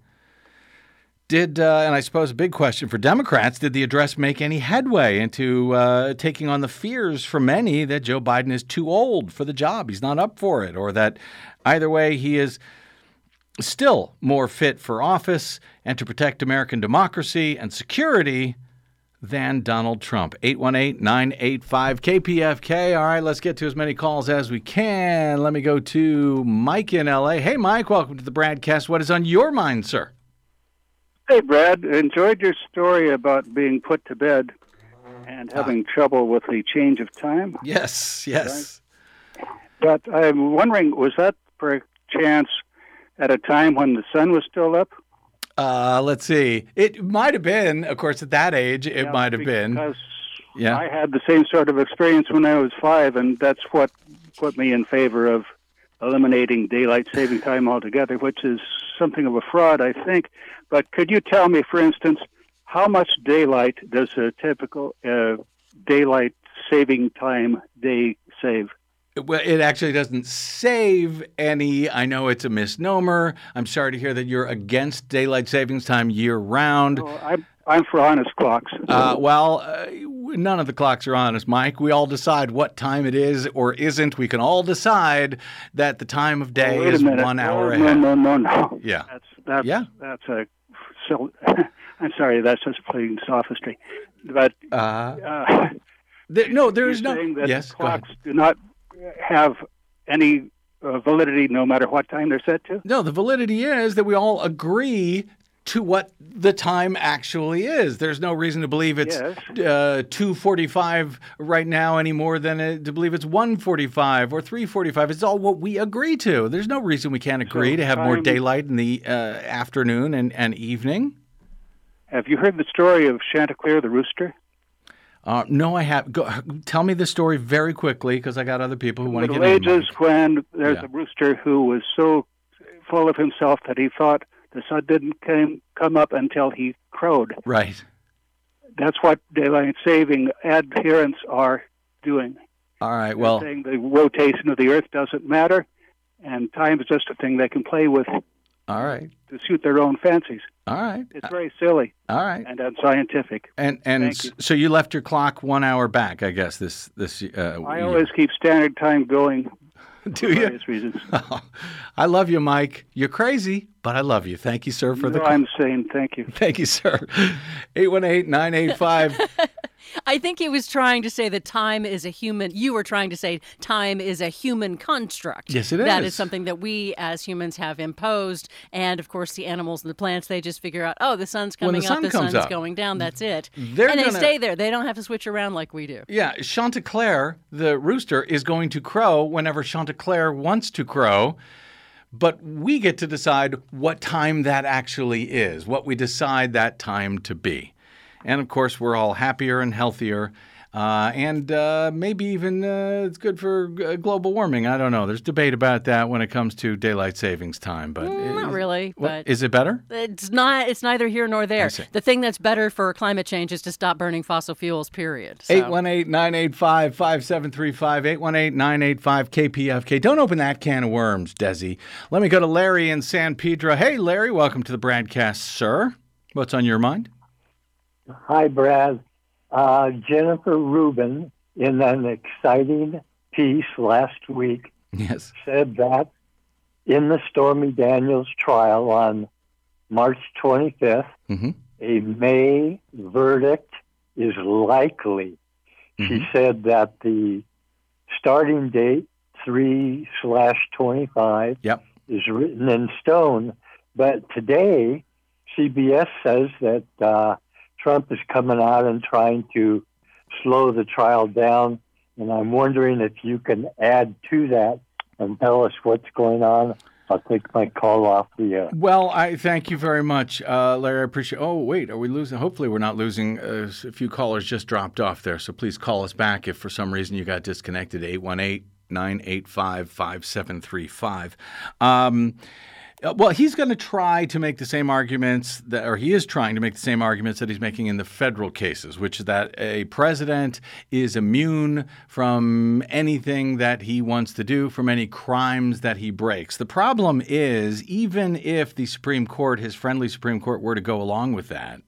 And I suppose a big question for Democrats, did the address make any headway into taking on the fears for many that Joe Biden is too old for the job, he's not up for it, or that either way he is still more fit for office and to protect American democracy and security than Donald Trump? 818-985-KPFK. All right, let's get to as many calls as we can. Let me go to Mike in L.A. Hey, Mike, welcome to the Bradcast. What is on your mind, sir? Hey, Brad. Enjoyed your story about being put to bed and having trouble with the change of time. Yes. Right? But I'm wondering, was that perchance at a time when the sun was still up? Let's see. It might have been, of course, at that age, it might have been. Because I had the same sort of experience when I was 5, and that's what put me in favor of eliminating daylight saving time altogether, which is something of a fraud, I think. But could you tell me, for instance, how much daylight does a typical daylight saving time day save? Well, it actually doesn't save any. I know it's a misnomer. I'm sorry to hear that you're against daylight savings time year-round. Oh, I'm for honest clocks. None of the clocks are honest, Mike. We all decide what time it is or isn't. We can all decide that the time of day is 1 hour ahead. No. Yeah. That's a... So, I'm sorry, that's just plain sophistry. But there's no. That yes, clocks do not have any validity, no matter what time they're set to. No, the validity is that we all agree to what the time actually is. There's no reason to believe it's 2:45 right now any more than to believe it's 1:45 or 3:45. It's all what we agree to. There's no reason we can't agree to have more daylight in the afternoon and evening. Have you heard the story of Chanticleer the rooster? No, I have. Tell me the story very quickly, because I got other people who want to get in. Middle Ages, when there's a rooster who was so full of himself that he thought the sun didn't come up until he crowed. Right. That's what daylight saving adherents are doing. All right, well... They're saying the rotation of the Earth doesn't matter, and time is just a thing they can play with. All right. To suit their own fancies. All right. It's very silly. All right. And unscientific. And so you left your clock 1 hour back, I guess, this I always keep standard time going. Do you? Various reasons. Oh, I love you, Mike. You're crazy, but I love you. Thank you, sir, for the call. I'm saying thank you. Thank you, sir. 818-985. I think he was trying to say that time is a human. You were trying to say time is a human construct. Yes, it is. That is something that we as humans have imposed. And of course, the animals and the plants, they just figure out, oh, the sun's coming up, the sun's going down. That's it. They stay there. They don't have to switch around like we do. Yeah. Chanticleer, the rooster, is going to crow whenever Chanticleer wants to crow. But we get to decide what time that actually is, what we decide that time to be. And, of course, we're all happier and healthier. And maybe even it's good for global warming. I don't know. There's debate about that when it comes to daylight savings time. But not really. But is it better? It's not. It's neither here nor there. The thing that's better for climate change is to stop burning fossil fuels, period. So. 818-985-5735, 818-985-KPFK. Don't open that can of worms, Desi. Let me go to Larry in San Pedro. Hey, Larry, welcome to the Bradcast, sir. What's on your mind? Hi, Brad. Jennifer Rubin, in an exciting piece last week, said that in the Stormy Daniels trial on March 25th, a May verdict is likely. She said that the starting date, 3/25, is written in stone. But today, CBS says that Trump is coming out and trying to slow the trial down, and I'm wondering if you can add to that and tell us what's going on. I'll take my call off the air. Well, I thank you very much, Larry. I appreciate. Oh, wait, are we losing? Hopefully, we're not losing. A few callers just dropped off there, so please call us back if for some reason you got disconnected. 818-985-5735. Well, he's going to try to make the same arguments he is trying to make the same arguments that he's making in the federal cases, which is that a president is immune from anything that he wants to do, from any crimes that he breaks. The problem is, even if the Supreme Court, his friendly Supreme Court, were to go along with that,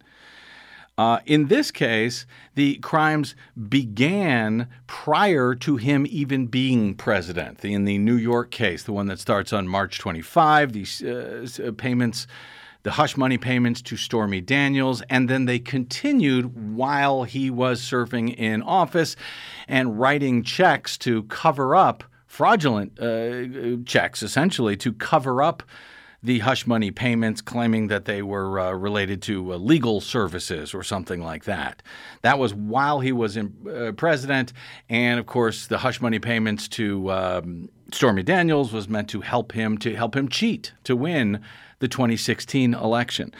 in this case, the crimes began prior to him even being president. In the New York case, the one that starts on March 25, these payments, the hush money payments to Stormy Daniels, and then they continued while he was serving in office and writing checks to cover up fraudulent checks, essentially, to cover up the hush money payments, claiming that they were related to legal services or something like that. That was while he was president. And, of course, the hush money payments to Stormy Daniels was meant to help him cheat, to win the 2016 election.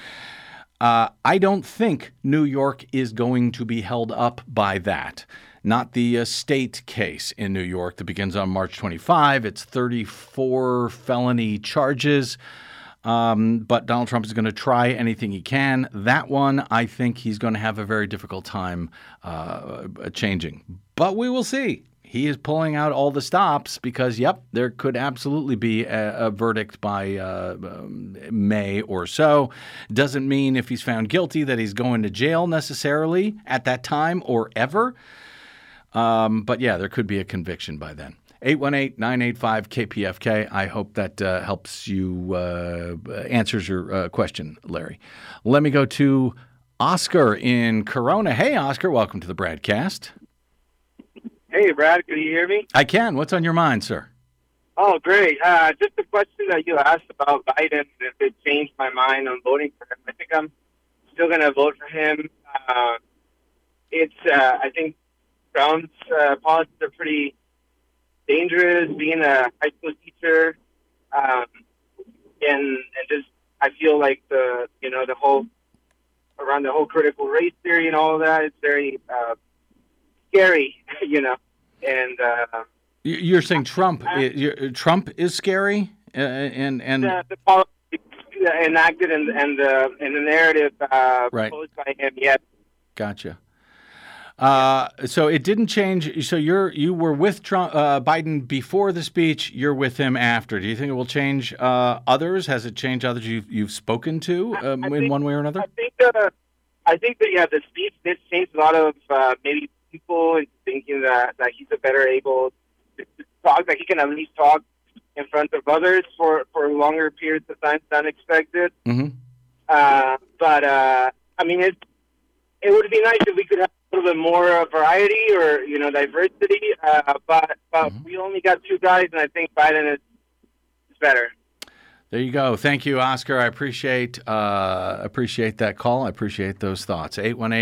I don't think New York is going to be held up by that. Not the state case in New York that begins on March 25. It's 34 felony charges. But Donald Trump is going to try anything he can. That one, I think he's going to have a very difficult time changing. But we will see. He is pulling out all the stops because, there could absolutely be a verdict by May or so. Doesn't mean if he's found guilty that he's going to jail necessarily at that time or ever. But there could be a conviction by then. 818-985-KPFK. I hope that helps you, answers your question, Larry. Let me go to Oscar in Corona. Hey, Oscar, welcome to the Bradcast. Hey, Brad, can you hear me? I can. What's on your mind, sir? Oh, great. Just a question that you asked about Biden, if it changed my mind on voting for him. I think I'm still going to vote for him. I think Trump's policies are pretty dangerous, being a high school teacher, and just I feel like the whole critical race theory and all of that is very scary, and you're saying Trump is scary, and the policy enacted and the narrative proposed by him. Yes. Gotcha. So it didn't change. So you were with Trump, Biden before the speech. You're with him after. Do you think it will change others? Has it changed others you've spoken to in one way or another? I think that the speech did change a lot of maybe people into thinking that he's a better able to talk. That he can at least talk in front of others for longer periods of time than expected. Mm-hmm. But I mean, it would be nice if we could have a little bit more variety or diversity. But we only got two guys, and I think Biden is better. There you go. Thank you, Oscar. I appreciate that call. I appreciate those thoughts.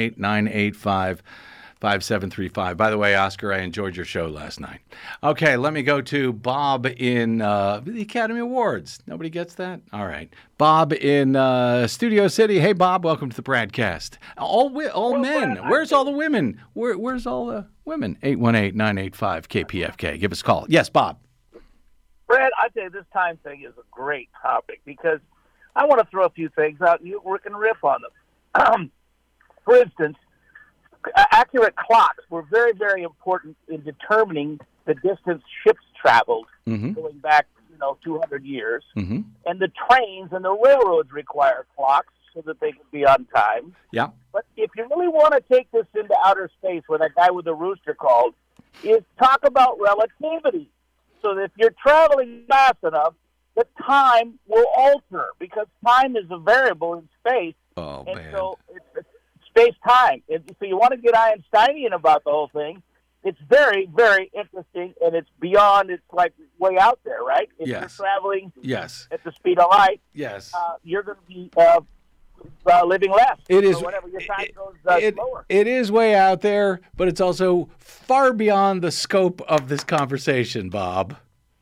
818-985-5735. By the way, Oscar, I enjoyed your show last night. Okay, let me go to Bob in the Academy Awards. Nobody gets that? All right. Bob in Studio City. Hey, Bob, welcome to the Bradcast. All men. Where's all the women? Where's all the women? 818-985-KPFK. Give us a call. Yes, Bob. Brad, I tell you, this time thing is a great topic because I want to throw a few things out and you can riff on them. For instance, accurate clocks were very, very important in determining the distance ships traveled going back, 200 years. Mm-hmm. And the trains and the railroads require clocks so that they can be on time. Yeah. But if you really want to take this into outer space, where that guy with the rooster called, is talk about relativity. So that if you're traveling fast enough, the time will alter because time is a variable in space. Oh, and man. So it's space-time. So you want to get Einsteinian about the whole thing. It's very, very interesting, and it's beyond, it's like way out there, right? If Yes. you're traveling Yes. at the speed of light, Yes. you're going to be living less. It is. So whenever your time goes slower. It is way out there, but it's also far beyond the scope of this conversation, Bob.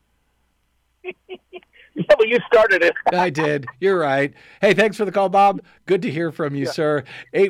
Yeah, but you started it. I did. You're right. Hey, thanks for the call, Bob. Good to hear from you, sir.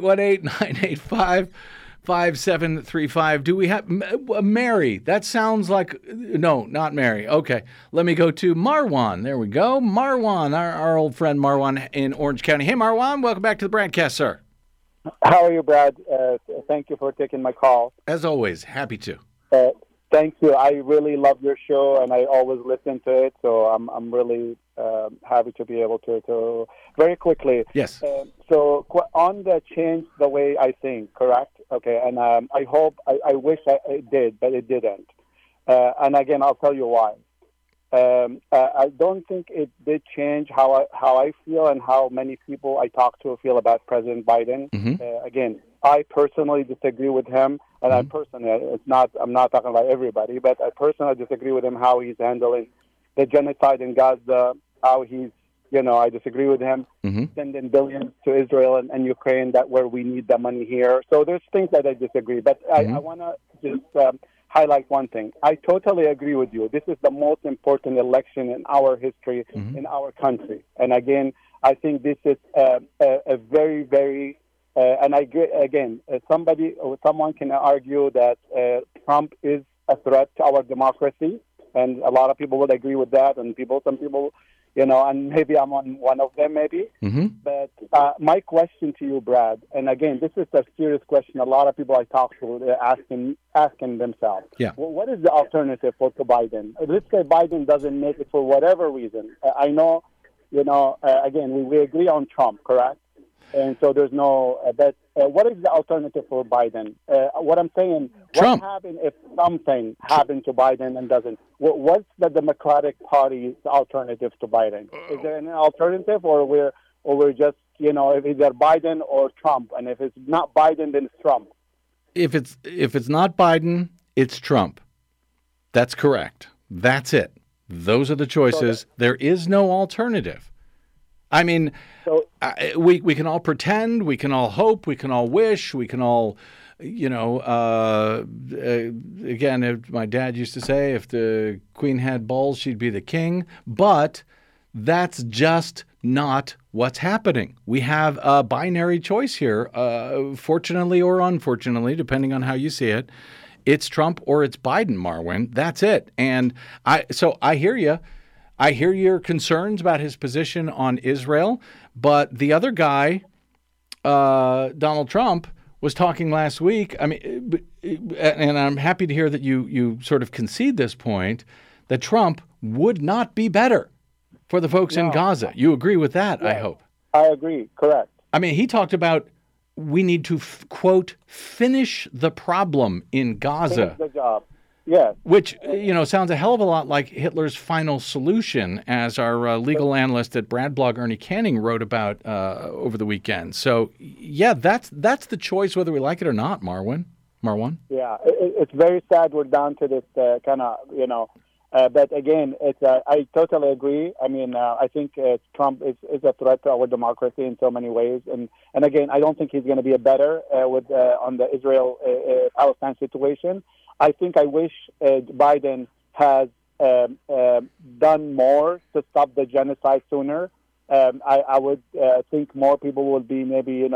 818-985-5735. Do we have Mary? That sounds like no, not Mary. Okay, let me go to Marwan. There we go. Marwan, our old friend Marwan in Orange County. Hey, Marwan, welcome back to the broadcast, sir. How are you, Brad? Thank you for taking my call. As always, happy to. Thank you. I really love your show, and I always listen to it. So I'm really happy to be able to very quickly. Yes. So on the change the way I think, correct? Okay. And I hope I wish it did, but it didn't. And again, I'll tell you why. I don't think it did change how I feel and how many people I talk to feel about President Biden. Mm-hmm. Again, I personally disagree with him, and I'm not talking about everybody, but I personally disagree with him how he's handling the genocide in Gaza, how he's, I disagree with him sending billions to Israel and Ukraine where we need the money here. So there's things that I disagree, but I want to just highlight one thing. I totally agree with you. This is the most important election in our history, in our country. And again, I think this is a very, very and someone can argue that Trump is a threat to our democracy, and a lot of people would agree with that, and some people, and maybe I'm on one of them, maybe. But my question to you, Brad, and again, this is a serious question. A lot of people I talk to, they're asking themselves, well, what is the alternative to Biden? Let's say Biden doesn't make it for whatever reason. I know, again, we agree on Trump, correct? And so there's no, but what is the alternative for Biden? What I'm saying, Trump. What happens if something happened to Biden and doesn't? What's the Democratic Party's alternative to Biden? Is there an alternative, or we're just, if either Biden or Trump? And if it's not Biden, then it's Trump. If it's not Biden, it's Trump. That's correct. That's it. Those are the choices. There is no alternative. I mean, we can all pretend, we can all hope, we can all wish, we can all, again, my dad used to say, if the queen had balls, she'd be the king. But that's just not what's happening. We have a binary choice here, fortunately or unfortunately, depending on how you see it. It's Trump or it's Biden, Marwan. That's it. And I hear you. I hear your concerns about his position on Israel, but the other guy, Donald Trump, was talking last week. I mean, and I'm happy to hear that you sort of concede this point, that Trump would not be better for the folks in Gaza. You agree with that, I hope. I agree. Correct. I mean, he talked about we need to, quote, finish the problem in Gaza. Finish the job. Yes. Which, sounds a hell of a lot like Hitler's final solution, as our legal analyst at Bradblog, Ernie Canning, wrote about over the weekend. So, yeah, that's the choice, whether we like it or not, Marwan. Yeah, it's very sad we're down to this kind of, but again, I totally agree. I mean, I think Trump is a threat to our democracy in so many ways. And again, I don't think he's going to be a better on the Israel-Palestine situation. I wish Biden has done more to stop the genocide sooner. I would think more people would be maybe,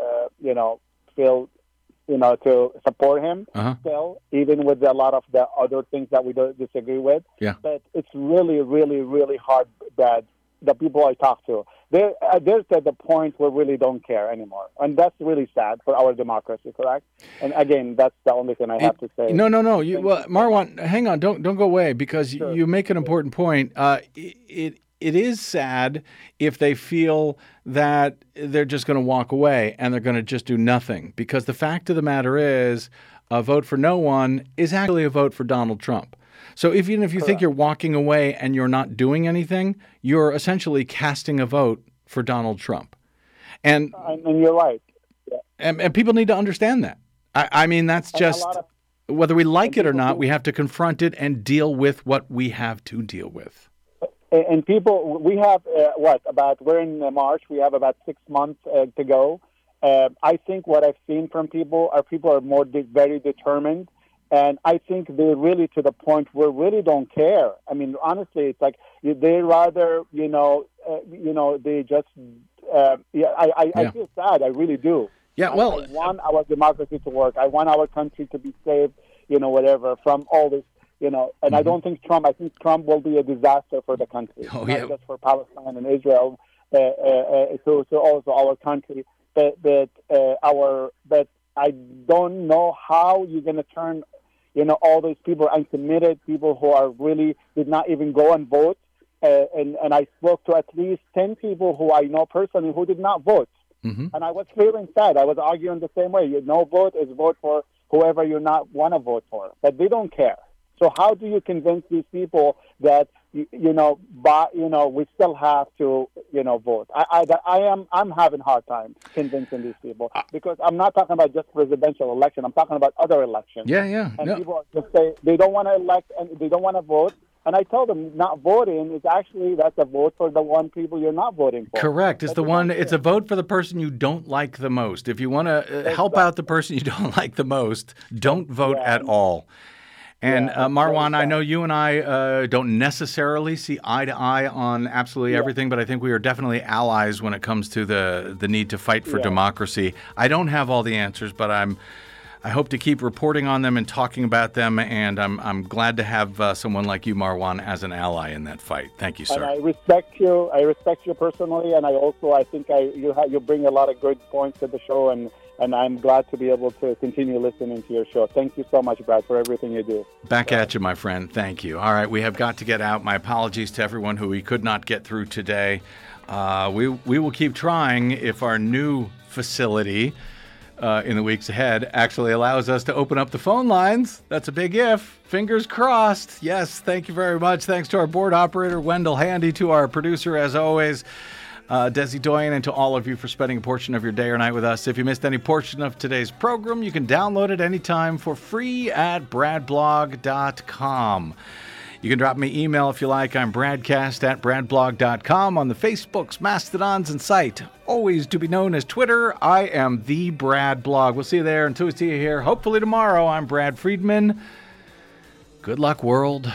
feel, to support him still, even with a lot of the other things that we don't disagree with. Yeah. But it's really, really, really hard that the people I talk to, they're at the point where really don't care anymore. And that's really sad for our democracy, correct? And again, that's the only thing I have to say. No. Marwan, hang on. Don't go away, because you make an important point. It is sad if they feel that they're just going to walk away and they're going to just do nothing, because the fact of the matter is a vote for no one is actually a vote for Donald Trump. So even if you think you're walking away and you're not doing anything, you're essentially casting a vote for Donald Trump. And you're right. Yeah. And people need to understand that. I mean, that's just, whether we like it or not, we have to confront it and deal with what we have to deal with. and people, we have we're in March. We have about 6 months to go. I think what I've seen from people are more very determined. And I think they're really to the point where really don't care. I mean, honestly, it's like they rather, they just, I feel sad. I really do. Yeah, well, I want our democracy to work. I want our country to be saved, whatever, from all this, and I don't think I think Trump will be a disaster for the country, not just for Palestine and Israel, so also our country. But I don't know how you're going to turn, all those people uncommitted, people who are really did not even go and vote. And I spoke to at least 10 people who I know personally who did not vote. Mm-hmm. And I was feeling sad. I was arguing the same way. No vote is vote for whoever you not want to vote for. But they don't care. So how do you convince these people that, we still have to, vote? I'm having a hard time convincing these people because I'm not talking about just presidential election. I'm talking about other elections. Yeah. And people just say they don't want to elect and they don't want to vote. And I told them not voting is actually that's a vote for the one people you're not voting for. Correct. It's it's a vote for the person you don't like the most. If you want to help out the person you don't like the most, don't vote at all. And Marwan, I know you and I don't necessarily see eye to eye on absolutely everything, but I think we are definitely allies when it comes to the need to fight for democracy. I don't have all the answers, but I hope to keep reporting on them and talking about them, and I'm glad to have someone like you, Marwan, as an ally in that fight. Thank you, sir. And I respect you. I respect you personally, and I think you bring a lot of good points to the show, and I'm glad to be able to continue listening to your show. Thank you so much, Brad, for everything you do. Back at you, my friend. Thank you. All right, we have got to get out. My apologies to everyone who we could not get through today. We will keep trying if our new facility in the weeks ahead actually allows us to open up the phone lines. That's a big if. Fingers crossed. Yes, thank you very much. Thanks to our board operator, Wendell Handy, to our producer, as always, Desi Doyen, and to all of you for spending a portion of your day or night with us. If you missed any portion of today's program, you can download it anytime for free at bradblog.com. You can drop me email if you like. I'm bradcast@bradblog.com. On the Facebooks, Mastodons, and site, always to be known as Twitter, I am the Brad Blog. We'll see you there. Until we see you here, hopefully tomorrow, I'm Brad Friedman. Good luck, world.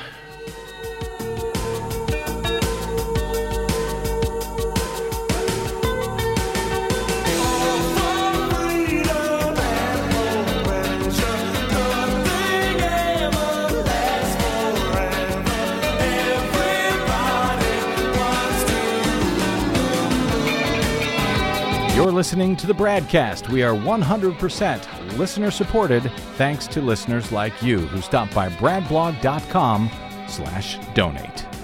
You're listening to the Bradcast. We are 100% listener-supported thanks to listeners like you who stop by bradblog.com/donate.